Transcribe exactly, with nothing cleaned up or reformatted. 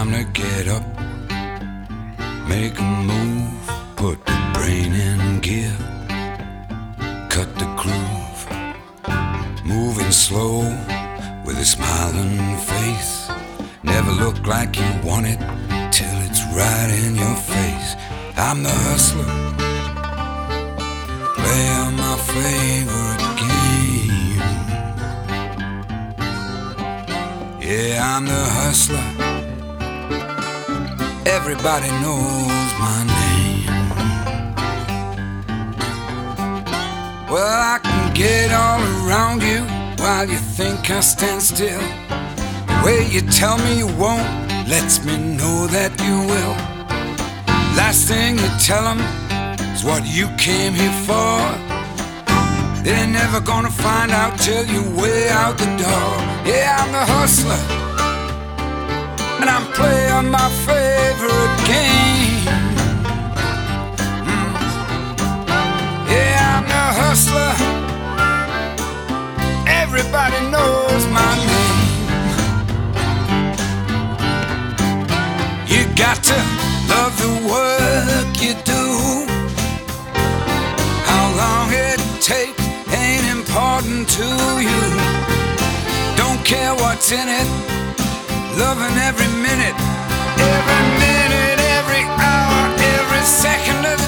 time to get up, make a move, put the brain in gear, cut the groove, moving slow with a smiling face. Never look like you want it till it's right in your face. I'm the hustler, playing my favorite game. Yeah, I'm the hustler, everybody knows my name. Well, I can get all around you while you think I stand still. The way you tell me you won't lets me know that you will. Last thing you tell them is what you came here for. They're never gonna find out till you're way out the door. Yeah, I'm the hustler, and I'm playing my favorite game. Mm. Yeah, I'm the hustler, everybody knows my name. You got to love the work you do. How long it takes ain't important to you. Don't care what's in it, loving every minute, every minute, every hour, every second of